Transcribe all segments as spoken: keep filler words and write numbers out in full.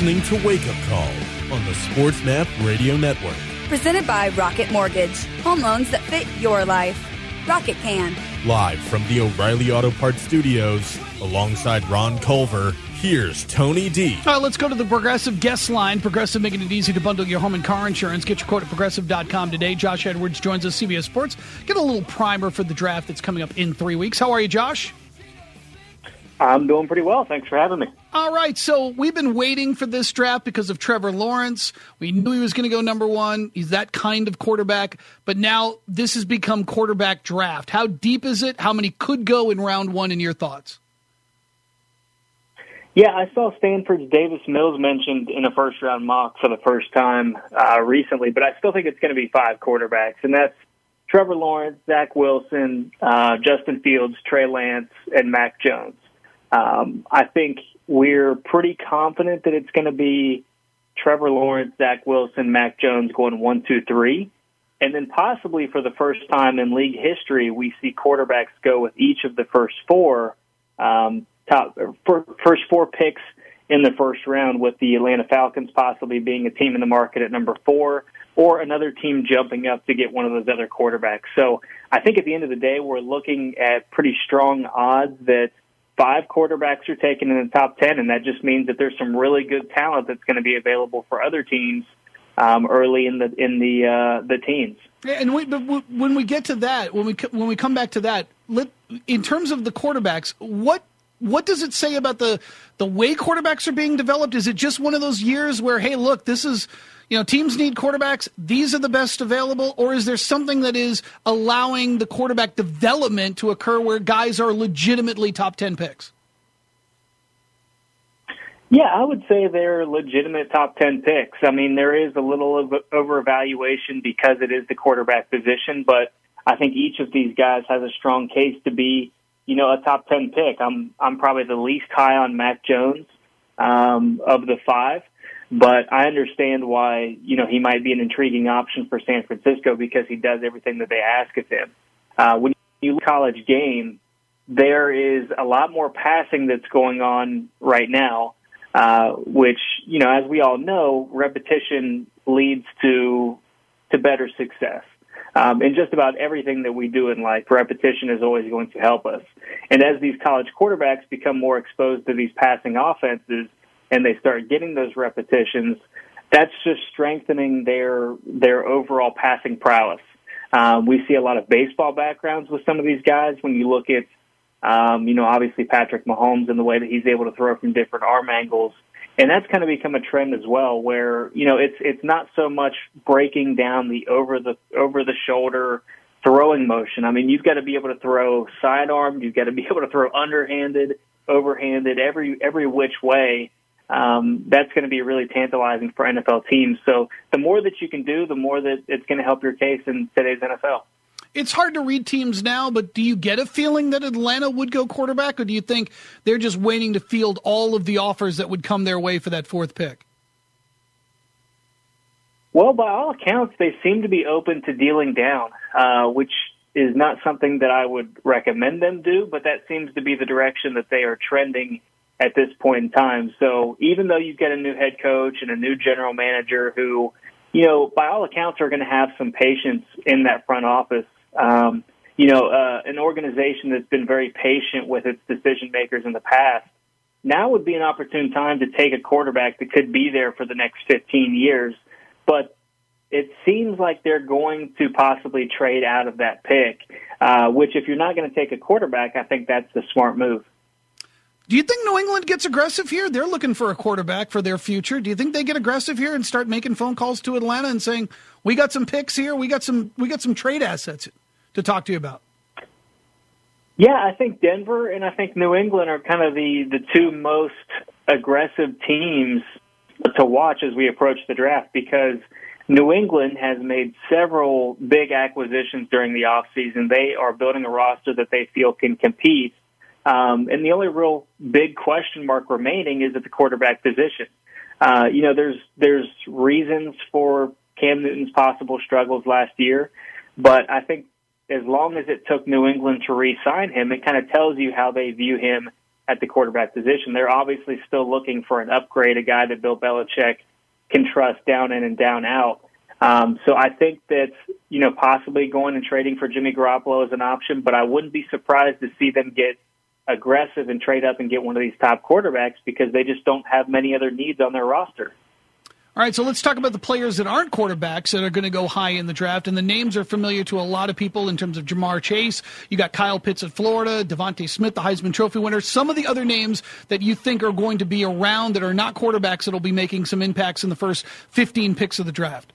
listening to Wake Up Call on the SportsMap Radio Network. Presented by Rocket Mortgage. Home loans that fit your life. Rocket can. Live from the O'Reilly Auto Parts Studios, alongside Ron Culver, here's Tony D. All right, let's go to the Progressive guest line. Progressive making it easy to bundle your home and car insurance. Get your quote at progressive dot com today. Josh Edwards joins us, C B S Sports. Get a little primer for the draft that's coming up in three weeks. How are you, Josh? I'm doing pretty well. Thanks for having me. All right, so we've been waiting for this draft because of Trevor Lawrence. We knew he was going to go number one. He's that kind of quarterback. But now this has become quarterback draft. How deep is it? How many could go in round one, in your thoughts? Yeah, I saw Stanford's Davis Mills mentioned in a first-round mock for the first time uh, recently, but I still think it's going to be five quarterbacks, and that's Trevor Lawrence, Zach Wilson, uh, Justin Fields, Trey Lance, and Mac Jones. Um, I think we're pretty confident that it's going to be Trevor Lawrence, Zach Wilson, Mac Jones going one, two, three. And then possibly for the first time in league history, we see quarterbacks go with each of the first four, um, top first four picks in the first round, with the Atlanta Falcons possibly being a team in the market at number four, or another team jumping up to get one of those other quarterbacks. So I think at the end of the day, we're looking at pretty strong odds that five quarterbacks are taken in the top ten, and that just means that there's some really good talent that's going to be available for other teams um, early in the in the uh, the teens. And we, but when we get to that, when we when we come back to that, let, in terms of the quarterbacks, what what does it say about the the way quarterbacks are being developed? Is it just one of those years where, hey, look, this is, you know, teams need quarterbacks, these are the best available, or is there something that is allowing the quarterback development to occur where guys are legitimately top ten picks? Yeah, I would say they're legitimate top ten picks. I mean, there is a little of over-evaluation because it is the quarterback position, but I think each of these guys has a strong case to be, you know, a top ten pick. I'm I'm probably the least high on Mac Jones um, of the five. But I understand why, you know, he might be an intriguing option for San Francisco because he does everything that they ask of him. Uh, when you look at the college game, there is a lot more passing that's going on right now, uh, which, you know, as we all know, repetition leads to to better success. Um, and just about everything that we do in life, repetition is always going to help us. And as these college quarterbacks become more exposed to these passing offenses, and they start getting those repetitions, that's just strengthening their their overall passing prowess. Um, we see a lot of baseball backgrounds with some of these guys. When you look at, um, you know, obviously Patrick Mahomes and the way that he's able to throw from different arm angles, and that's kind of become a trend as well. Where, you know, it's it's not so much breaking down the over the over the shoulder throwing motion. I mean, you've got to be able to throw sidearm, you've got to be able to throw underhanded, overhanded, every every which way. Um, that's going to be really tantalizing for N F L teams. So the more that you can do, the more that it's going to help your case in today's N F L. It's hard to read teams now, but do you get a feeling that Atlanta would go quarterback, or do you think they're just waiting to field all of the offers that would come their way for that fourth pick? Well, by all accounts, they seem to be open to dealing down, uh, which is not something that I would recommend them do, but that seems to be the direction that they are trending at this point in time. So even though you've got a new head coach and a new general manager who, you know, by all accounts are going to have some patience in that front office, um, you know, uh, an organization that's been very patient with its decision makers in the past, now would be an opportune time to take a quarterback that could be there for the next fifteen years. But it seems like they're going to possibly trade out of that pick, uh, which if you're not going to take a quarterback, I think that's the smart move. Do you think New England gets aggressive here? They're looking for a quarterback for their future. Do you think they get aggressive here and start making phone calls to Atlanta and saying, "We got some picks here. We got some. We got some trade assets to talk to you about"? Yeah, I think Denver and I think New England are kind of the the two most aggressive teams to watch as we approach the draft, because New England has made several big acquisitions during the offseason. They are building a roster that they feel can compete. Um, and the only real big question mark remaining is at the quarterback position. Uh, you know, there's there's reasons for Cam Newton's possible struggles last year, but I think as long as it took New England to re-sign him, it kind of tells you how they view him at the quarterback position. They're obviously still looking for an upgrade, a guy that Bill Belichick can trust down in and down out. Um, so I think that, you know, possibly going and trading for Jimmy Garoppolo is an option, but I wouldn't be surprised to see them get aggressive and trade up and get one of these top quarterbacks because they just don't have many other needs on their roster. All right, so let's talk about the players that aren't quarterbacks that are going to go high in the draft, and the names are familiar to a lot of people in terms of Jamar Chase. You got Kyle Pitts at Florida, Devontae Smith, the Heisman Trophy winner. Some of the other names that you think are going to be around that are not quarterbacks that will be making some impacts in the first fifteen picks of the draft.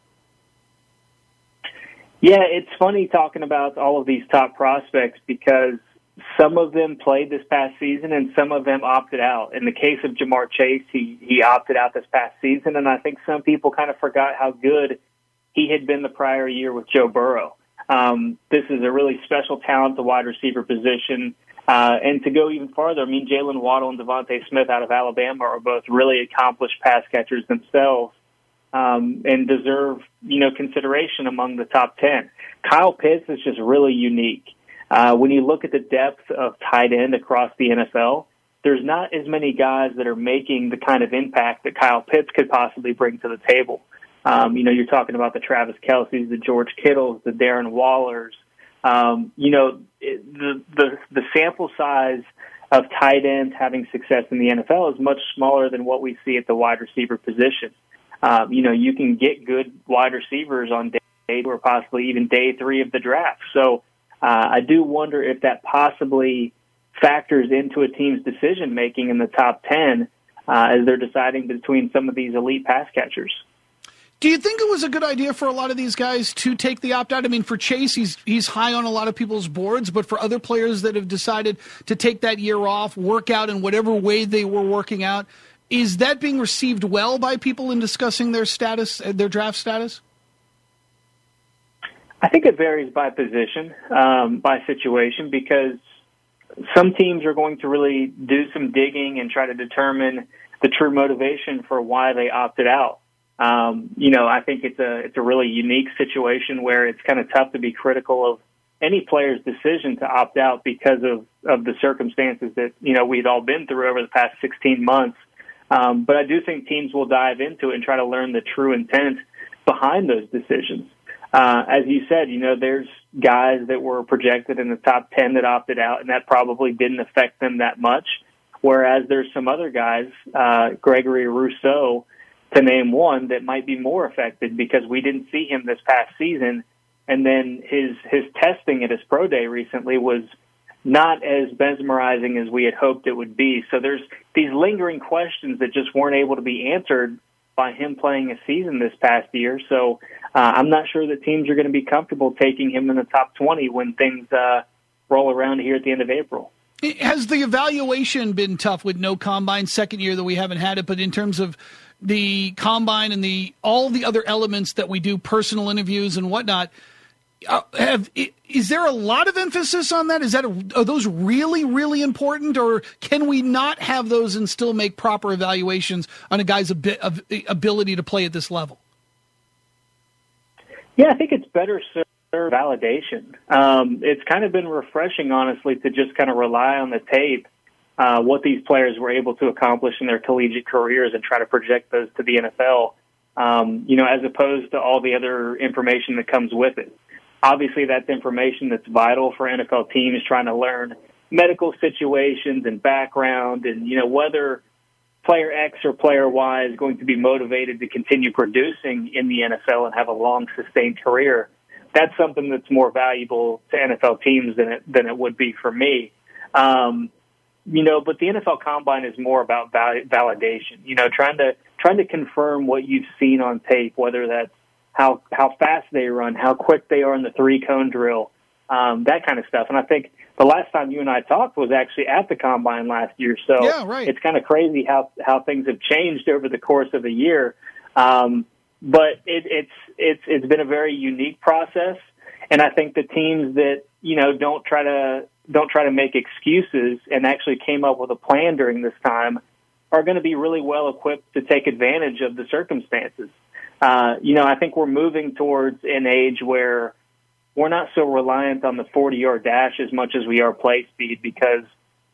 Yeah, it's funny talking about all of these top prospects because some of them played this past season and some of them opted out. In the case of Jamar Chase, he, he opted out this past season, and I think some people kind of forgot how good he had been the prior year with Joe Burrow. Um, this is a really special talent, the wide receiver position. Uh, and to go even farther, I mean, Jalen Waddle and Devontae Smith out of Alabama are both really accomplished pass catchers themselves. Um, and deserve, you know, consideration among the top ten. Kyle Pitts is just really unique. Uh, when you look at the depth of tight end across the N F L, there's not as many guys that are making the kind of impact that Kyle Pitts could possibly bring to the table. Um, you know, you're talking about the Travis Kelce's, the George Kittles, the Darren Wallers. Um, you know, it, the, the the sample size of tight ends having success in the N F L is much smaller than what we see at the wide receiver position. Um, you know, you can get good wide receivers on day eight or possibly even day three of the draft. So uh, I do wonder if that possibly factors into a team's decision-making in the top ten uh, as they're deciding between some of these elite pass catchers. Do you think it was a good idea for a lot of these guys to take the opt-out? I mean, for Chase, he's he's high on a lot of people's boards, but for other players that have decided to take that year off, work out in whatever way they were working out, is that being received well by people in discussing their status, their draft status? I think it varies by position, um, by situation, because some teams are going to really do some digging and try to determine the true motivation for why they opted out. Um, you know, I think it's a it's a really unique situation where it's kind of tough to be critical of any player's decision to opt out because of, of the circumstances that, you know, we've all been through over the past sixteen months. Um, but I do think teams will dive into it and try to learn the true intent behind those decisions. Uh, as you said, you know, there's guys that were projected in the top ten that opted out, and that probably didn't affect them that much. Whereas there's some other guys, uh, Gregory Rousseau, to name one, that might be more affected because we didn't see him this past season. And then his, his testing at his pro day recently was not as mesmerizing as we had hoped it would be. So there's these lingering questions that just weren't able to be answered by him playing a season this past year. So uh, I'm not sure that teams are going to be comfortable taking him in the top twenty when things uh, roll around here at the end of April. Has the evaluation been tough with no combine, second year that we haven't had it, but in terms of the combine and the all the other elements that we do, personal interviews and whatnot, Uh, have, is there a lot of emphasis on that? Is that a, are those really, really important, or can we not have those and still make proper evaluations on a guy's ab- of ability to play at this level? Yeah, I think it's better served validation. Um, it's kind of been refreshing, honestly, to just kind of rely on the tape, uh, what these players were able to accomplish in their collegiate careers and try to project those to the N F L, um, you know, as opposed to all the other information that comes with it. Obviously, that's information that's vital for N F L teams trying to learn medical situations and background and, you know, whether player X or player Y is going to be motivated to continue producing in the N F L and have a long, sustained career. That's something that's more valuable to N F L teams than it, than it would be for me. Um, you know, but the N F L Combine is more about val- validation, you know, trying to trying to confirm what you've seen on tape, whether that's how how fast they run, how quick they are in the three-cone drill, um, that kind of stuff. And I think the last time you and I talked was actually at the Combine last year. So yeah, right. It's kind of crazy how, how things have changed over the course of a year. Um, but it, it's it's it's been a very unique process, and I think the teams that, you know, don't try to don't try to make excuses and actually came up with a plan during this time are going to be really well equipped to take advantage of the circumstances. Uh, you know, I think we're moving towards an age where we're not so reliant on the forty-yard dash as much as we are play speed because, you know,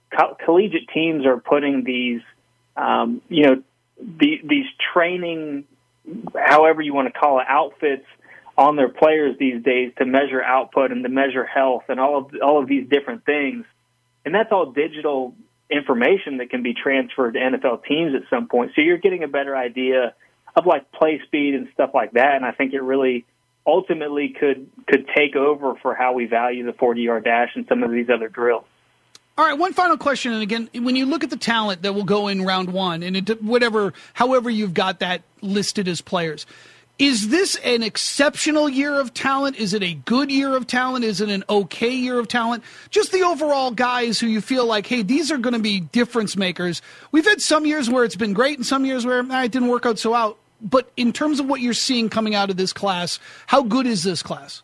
co- collegiate teams are putting these, um, you know, the, these training, however you want to call it, outfits on their players these days to measure output and to measure health and all of all of these different things. And that's all digital information that can be transferred to N F L teams at some point. So you're getting a better idea of like play speed and stuff like that. And I think it really ultimately could could take over for how we value the forty-yard dash and some of these other drills. All right, one final question. And again, when you look at the talent that will go in round one and it, whatever, however you've got that listed as players, is this an exceptional year of talent? Is it a good year of talent? Is it an okay year of talent? Just the overall guys who you feel like, hey, these are going to be difference makers. We've had some years where it's been great and some years where ah, it didn't work out so out. But in terms of what you're seeing coming out of this class, how good is this class?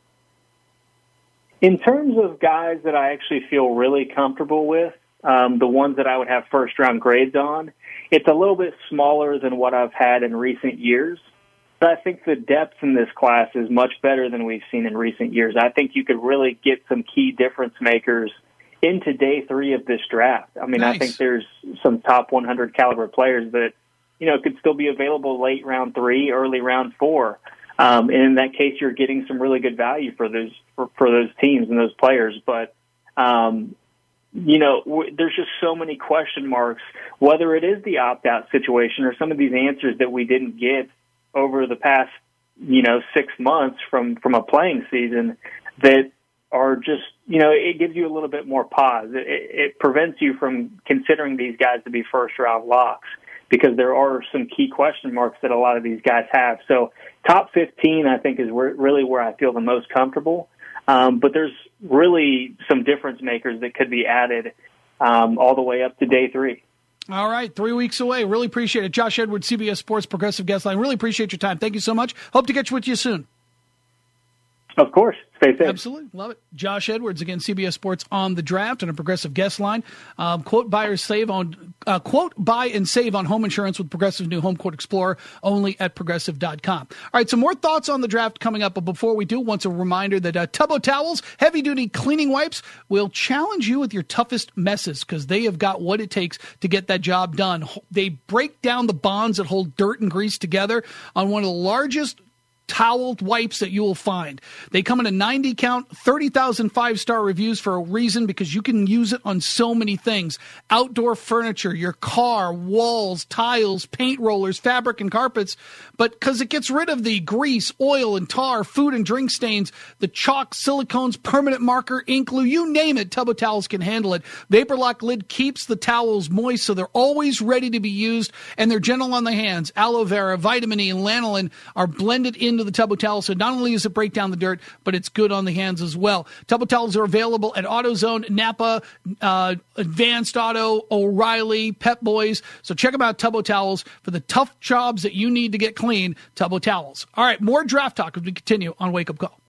In terms of guys that I actually feel really comfortable with, um, the ones that I would have first-round grades on, it's a little bit smaller than what I've had in recent years. But I think the depth in this class is much better than we've seen in recent years. I think you could really get some key difference makers into day three of this draft. I mean, nice. I think there's some top one hundred caliber players that, you know, could still be available late round three, early round four. Um, and in that case, you're getting some really good value for those for, for those teams and those players. But, um, you know, w- there's just so many question marks, whether it is the opt-out situation or some of these answers that we didn't get over the past, you know, six months from, from a playing season that are just, you know, it gives you a little bit more pause. It, it prevents you from considering these guys to be first-round locks because there are some key question marks that a lot of these guys have. So top fifteen, I think, is where, really where I feel the most comfortable. Um, but there's really some difference makers that could be added um, all the way up to day three. All right, three weeks away. Really appreciate it. Josh Edwards, C B S Sports Progressive Guest Line. Really appreciate your time. Thank you so much. Hope to get you with you soon. Of course. Stay safe. Absolutely. Love it. Josh Edwards, again, C B S Sports on the Draft and a Progressive Guest Line. Um, quote, buy or save on, uh, quote, buy and save on home insurance with Progressive new Home Quote Explorer only at progressive dot com. All right, some more thoughts on the draft coming up. But before we do, once a reminder that uh, Tubbo Towels, heavy-duty cleaning wipes, will challenge you with your toughest messes because they have got what it takes to get that job done. They break down the bonds that hold dirt and grease together on one of the largest towel wipes that you will find. They come in a ninety count, thirty thousand five-star reviews for a reason because you can use it on so many things. Outdoor furniture, your car, walls, tiles, paint rollers, fabric, and carpets. But because it gets rid of the grease, oil, and tar, food and drink stains, the chalk, silicones, permanent marker, ink glue, you name it, Tubbo Towels can handle it. Vaporlock lid keeps the towels moist so they're always ready to be used, and they're gentle on the hands. Aloe vera, vitamin E, and lanolin are blended in into the Tubbo Towel, so not only does it break down the dirt, but it's good on the hands as well. Tubbo Towels are available at AutoZone, Napa, uh, Advanced Auto, O'Reilly, Pep Boys. So check them out, Tubbo Towels, for the tough jobs that you need to get clean. Tubbo Towels. All right, more draft talk as we continue on Wake Up Call.